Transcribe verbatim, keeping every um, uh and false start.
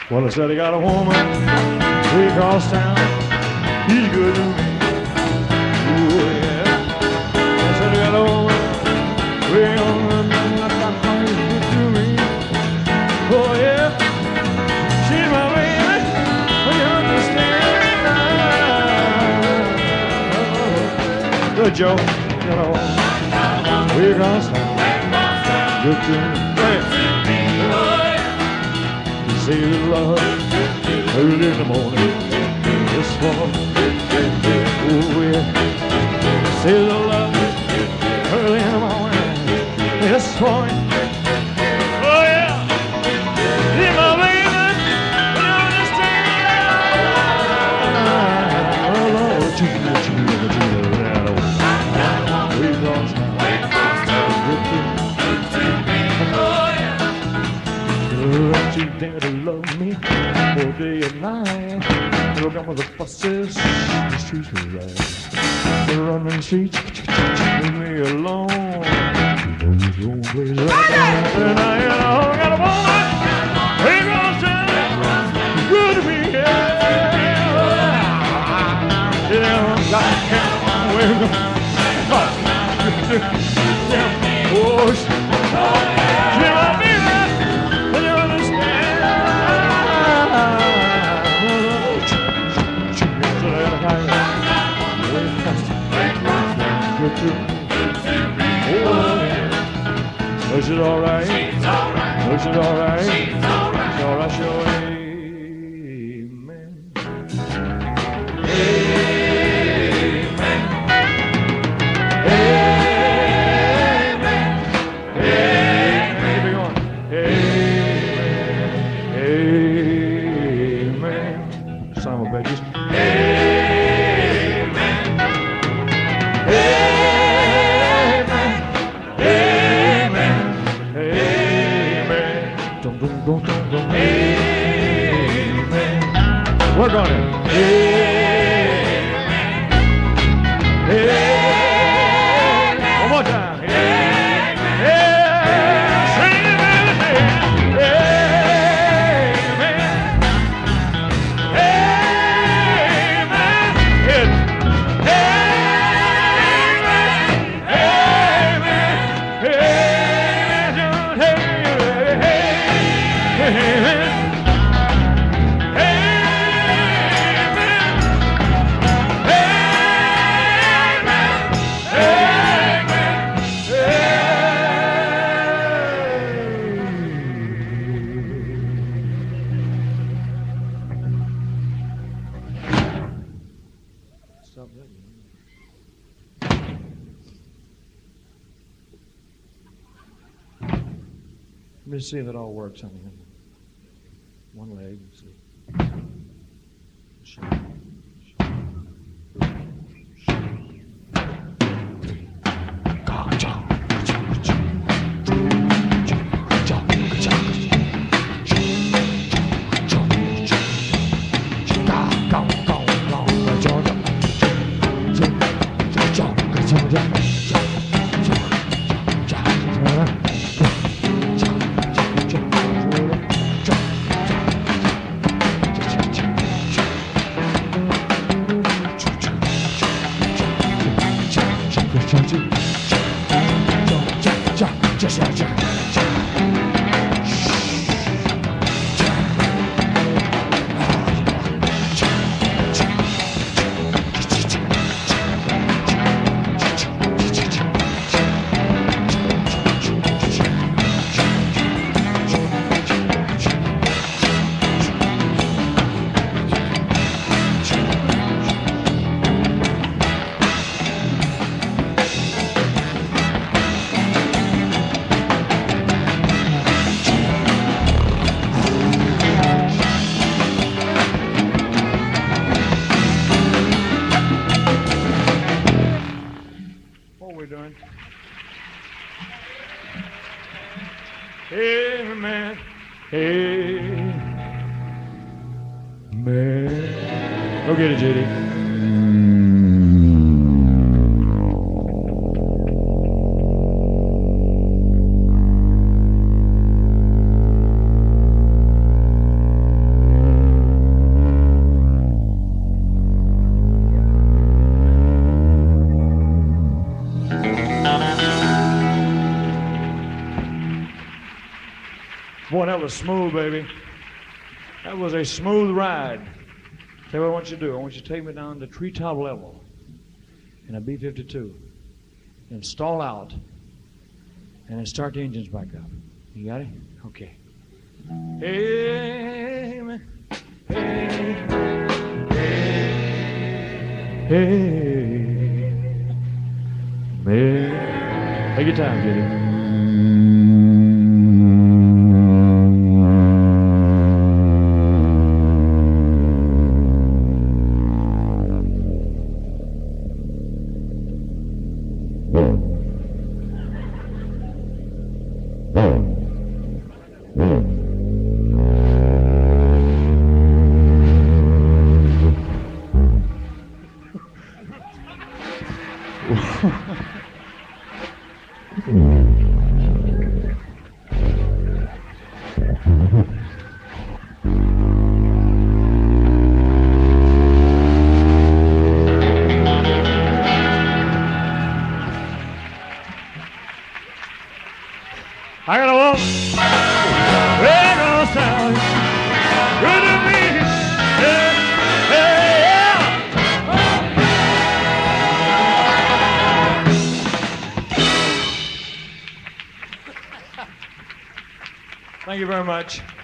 Well, I said I got a woman way across town. She's good to me. Ooh, yeah. I said I got a woman way on she's good to me. Oh, yeah. She's my baby. Will you understand? Good, Joe. Got a woman way across town. Good to me. Say you love early in the morning. This one, oh yeah. Say you love early in the morning. This one, oh yeah. Yeah, my baby, you understand? Oh Lord, you, you, you, you, that old. We lost now. You dare to love me all day and night. Look out for the buses, the streets are right. The running streets, leave me alone. You know you don't play like that. And I, you know, got a woman, hey, girl, good to me, yeah. Yeah, got a oh, she love me. Is it all right? She's all right. Is it all right? She's all right. Shall I show amen? Amen. Amen. Amen. Amen. Amen. Simon Badges. Amen. Amen. Amen. Work on it. Amen. Amen. One more time. Amen. Sing it, baby. Amen. Amen. Let me see if it all works on him. One leg, see. Sure. Amen. Amen. Go get it, J D. Boy, that was smooth, baby. That was a smooth ride. Tell you what I want you to do. I want you to take me down to treetop level in a B fifty-two and stall out and then start the engines back up. You got it? Okay. Hey, man. Hey, hey, hey, man. Take your time, Kitty. I gotta walk. We're gonna sound good to me. Yeah, yeah, yeah. Thank you very much.